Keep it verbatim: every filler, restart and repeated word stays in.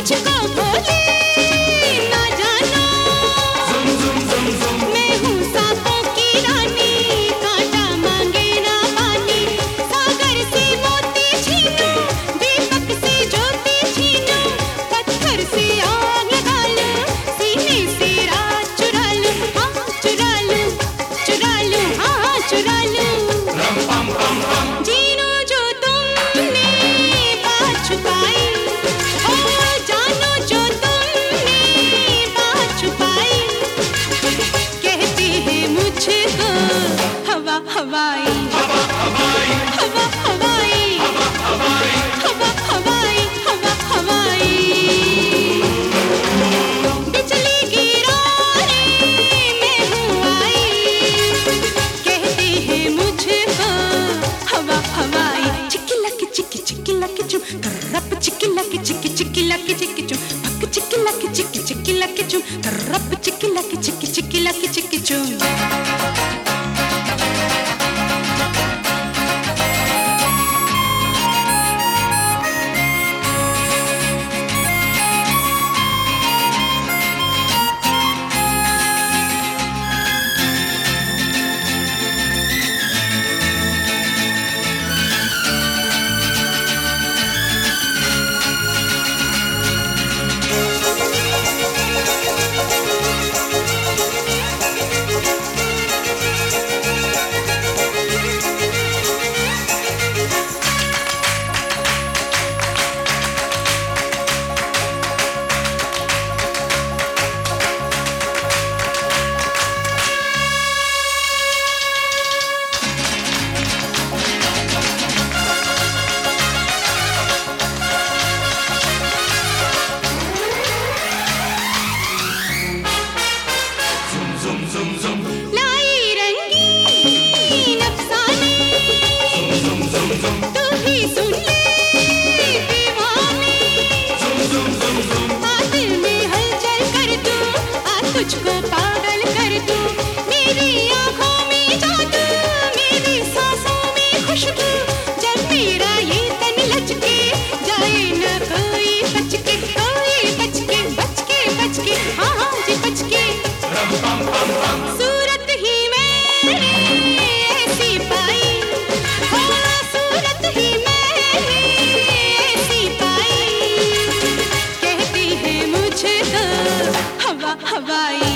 मुझको भोले ना जाना, मैं हूँ सांपों की रानी, कांटा मांगे ना पानी। सागर से मोती छीनूं, दीपक से ज्योति छीनूं, पत्थर से आग लगा लूं, सीने से रात चुरा लूं, हाँ चुरा लूं, चुरा लूं, हाँ चुरा लूं। जीनो जो तुमने बात छुपाई, ओ जानो जो तुमने बात छुपाई, कहते हैं मुझको हवा हवाई, हवा हवाई, हवा हवाई, हवा हवाई, हवा हवाई, हवा हवाई। बिजली गिरा रे मैं हूँ आई, कहते हैं मुझको हवा हवाई। चिक्की लकी चिक्की चिक्की लकी चुम, करप चिक्की लकी चिक्की चिक्की लकी चिक्की चुम, पक चिक्की लकी चिक्की चिक्की लकी चुम, करप चिक्की लकी चिक्की चिक्की लकी चिक्की चुम। लाई रंगीन अफसाने, तू ही सुन ले दीवाने, आ दिल में हलचल कर दूं, आ तुझको पागल कर दूं, मेरी आँखों में जादू, मेरी सांसों में खुशबू, जब मेरा ये तन लचके जाए न कोई बच के, कोई बच के, बच के, बच के, हाँ हाँ जी बच के। सूरत ही मैंने ऐसी पाई, हो सूरत ही मैंने ऐसी पाई, कहती है मुझको हवा हवाई।